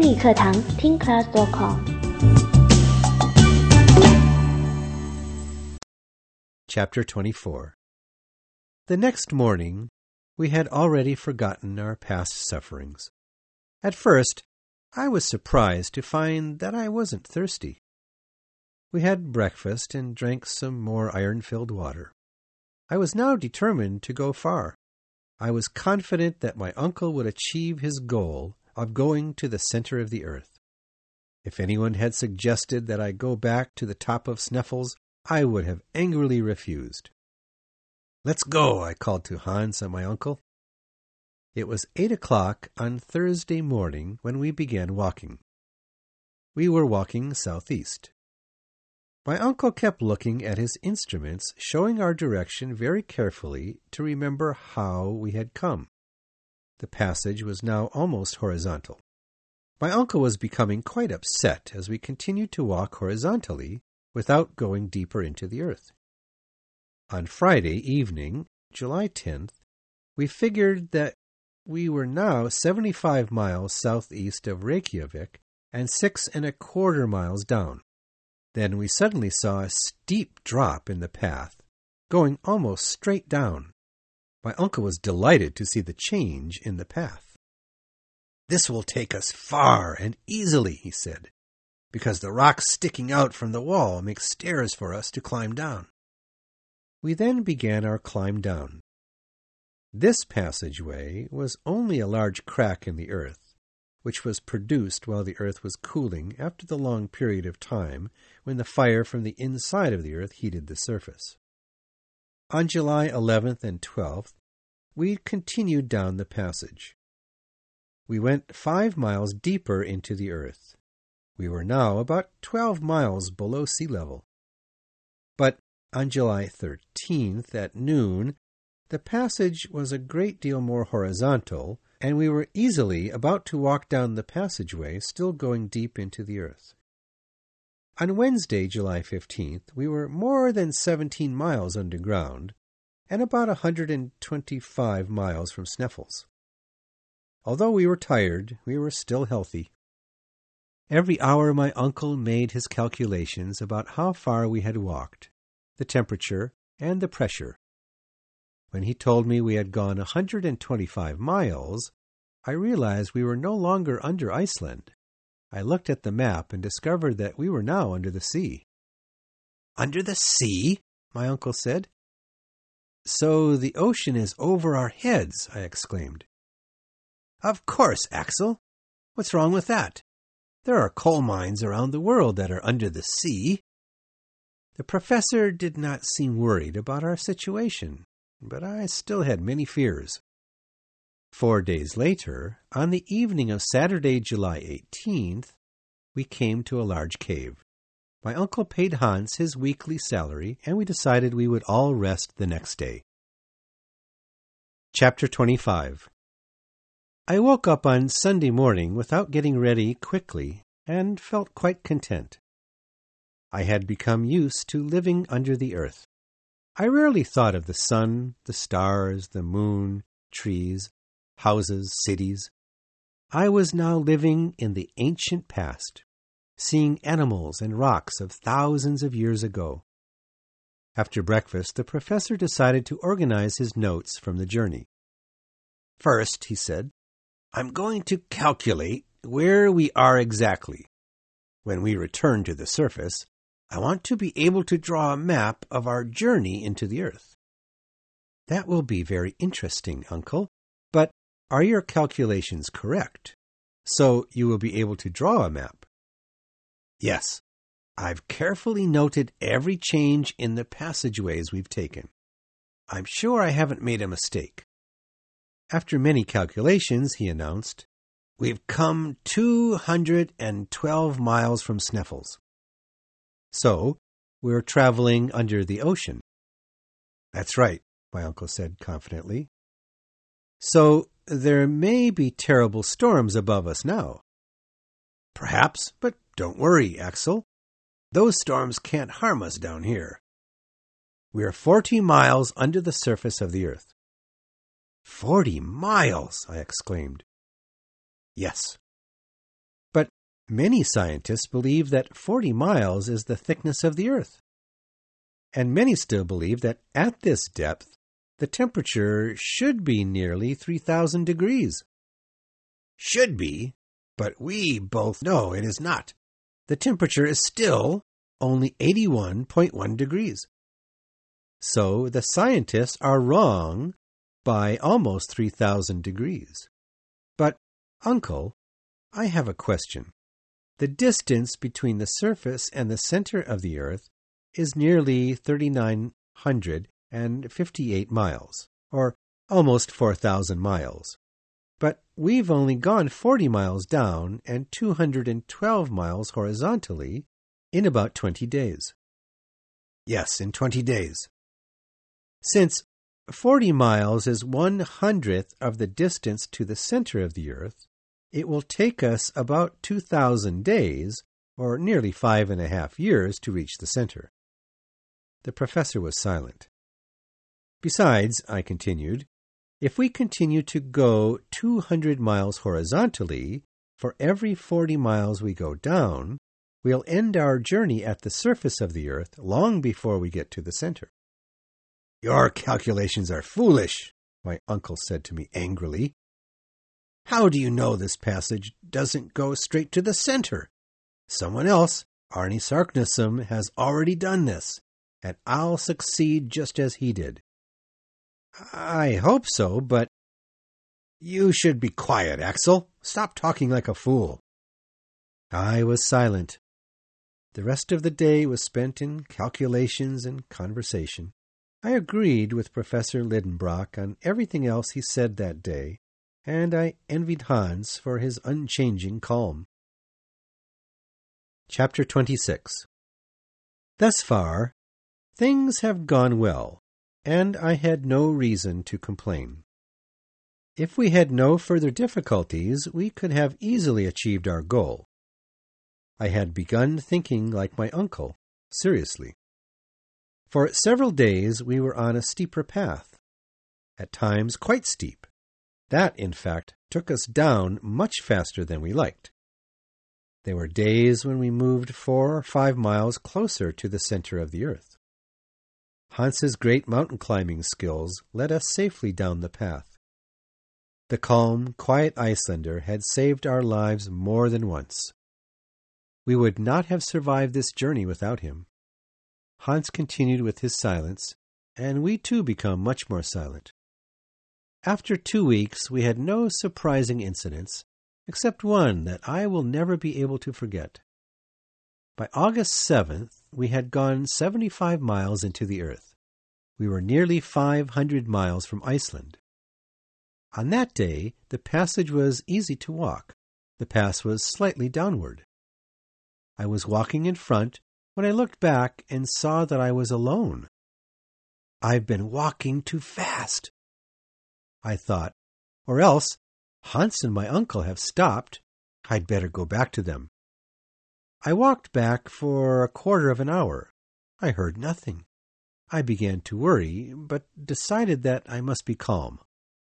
英语课堂听 class.com。 Chapter 24. The next morning, we had already forgotten our past sufferings. At first, I was surprised to find that I wasn't thirsty. We had breakfast and drank some more iron-filled water. I was now determined to go far. I was confident that my uncle would achieve his goal of going to the center of the earth. If anyone had suggested that I go back to the top of Sneffels, I would have angrily refused. "Let's go," I called to Hans and my uncle. It was 8 o'clock on Thursday morning when we began walking. We were walking southeast. My uncle kept looking at his instruments, showing our direction very carefully to remember how we had come. The passage was now almost horizontal. My uncle was becoming quite upset as we continued to walk horizontally without going deeper into the earth. On Friday evening, July 10th, we figured that we were now 75 miles southeast of Reykjavik and 6¼ miles down. Then we suddenly saw a steep drop in the path, going almost straight down. My uncle was delighted to see the change in the path. "This will take us far and easily," he said, "because the rocks sticking out from the wall make stairs for us to climb down." We then began our climb down. This passageway was only a large crack in the earth, which was produced while the earth was cooling after the long period of time when the fire from the inside of the earth heated the surface. On July 11th and 12th, we continued down the passage. We went 5 miles deeper into the earth. We were now about 12 miles below sea level. But on July 13th at noon, the passage was a great deal more horizontal, and we were easily about to walk down the passageway, still going deep into the earth. On Wednesday, July 15th, we were more than 17 miles underground and about 125 miles from Sneffels. Although we were tired, we were still healthy. Every hour my uncle made his calculations about how far we had walked, the temperature, and the pressure. When he told me we had gone 125 miles, I realized we were no longer under Iceland. I looked at the map and discovered that we were now under the sea. "Under the sea?" my uncle said. "So the ocean is over our heads," I exclaimed. "Of course, Axel. What's wrong with that? There are coal mines around the world that are under the sea." The professor did not seem worried about our situation, but I still had many fears. 4 days later, on the evening of Saturday, July 18th, we came to a large cave. My uncle paid Hans his weekly salary, and we decided we would all rest the next day. Chapter 25. I woke up on Sunday morning without getting ready quickly, and felt quite content. I had become used to living under the earth. I rarely thought of the sun, the stars, the moon, trees, houses, cities. I was now living in the ancient past, seeing animals and rocks of thousands of years ago. After breakfast, the professor decided to organize his notes from the journey. "First," he said, "I'm going to calculate where we are exactly. When we return to the surface, I want to be able to draw a map of our journey into the earth." "That will be very interesting, Uncle. But are your calculations correct? So you will be able to draw a map?" "Yes. I've carefully noted every change in the passageways we've taken. I'm sure I haven't made a mistake." After many calculations, he announced, "We've come 212 miles from Sneffels. So, we're traveling under the ocean." "That's right," my uncle said confidently. "So, there may be terrible storms above us now." "Perhaps, but don't worry, Axel. Those storms can't harm us down here. We're 40 miles under the surface of the earth." 40 miles, I exclaimed. "Yes. But Many scientists believe that 40 miles is the thickness of the Earth. And many still believe that at this depth, the temperature should be nearly 3,000 degrees. Should be, but we both know it is not. The temperature is still only 81.1 degrees. So the scientists are wrong by almost 3,000 degrees. But, Uncle, I have a question. The distance between the surface and the center of the Earth is nearly 3,958 miles, or almost 4,000 miles. But we've only gone 40 miles down and 212 miles horizontally in about 20 days. Yes, in 20 days. Since 40 miles is 1/100th of the distance to the center of the Earth, it will take us about 2,000 days, or nearly 5.5 years, to reach the center. The professor was silent. Besides, I continued, if we continue to go 200 miles horizontally, for every 40 miles we go down, we'll end our journey at the surface of the Earth long before we get to the center. Your calculations are foolish, my uncle said to me angrily. How do you know this passage doesn't go straight to the center? Someone else, Arne Sarkisson, has already done this, and I'll succeed just as he did. I hope so, but... You should be quiet, Axel. Stop talking like a fool. I was silent. The rest of the day was spent in calculations and conversation. I agreed with Professor Lidenbrock on everything else he said that day, and I envied Hans for his unchanging calm. Chapter 26. Thus far, things have gone well, and I had no reason to complain. If we had no further difficulties, we could have easily achieved our goal. I had begun thinking like my uncle, seriously. For several days we were on a steeper path, at times quite steep. That, in fact, took us down much faster than we liked. There were days when we moved 4 or 5 miles closer to the center of the Earth. Hans's great mountain climbing skills led us safely down the path. The calm, quiet Icelander had saved our lives more than once. We would not have survived this journey without him. Hans continued with his silence, and we too became much more silent. After 2 weeks, we had no surprising incidents, except one that I will never be able to forget. By August 7th, we had gone 75 miles into the Earth. We were nearly 500 miles from Iceland. On that day, the passage was easy to walk. The pass was slightly downward. I was walking in front when I looked back and saw that I was alone. I've been walking too fast, I thought, or else Hans and my uncle have stopped. I'd better go back to them. I walked back for a quarter of an hour. I heard nothing. I began to worry, but decided that I must be calm.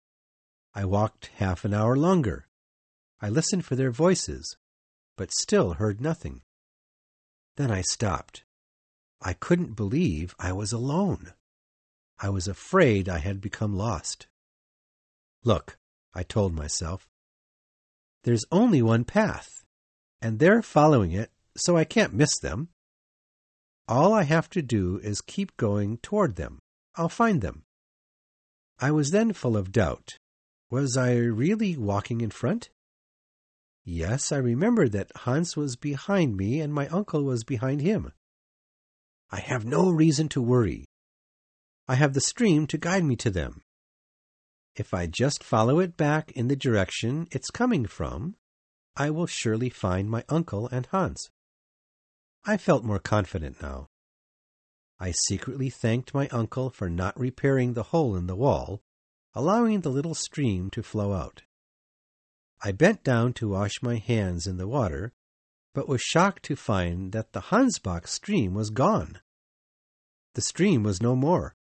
I walked half an hour longer. I listened for their voices, but still heard nothing. Then I stopped. I couldn't believe I was alone. I was afraid I had become lost. Look, I told myself, there's only one path, and they're following it, so I can't miss them. All I have to do is keep going toward them. I'll find them. I was then full of doubt. Was I really walking in front? Yes, I remembered that Hans was behind me and my uncle was behind him. I have no reason to worry. I have the stream to guide me to them. If I just follow it back in the direction it's coming from, I will surely find my uncle and Hans. I felt more confident now. I secretly thanked my uncle for not repairing the hole in the wall, allowing the little stream to flow out. I bent down to wash my hands in the water, but was shocked to find that the Hansbach stream was gone. The stream was no more.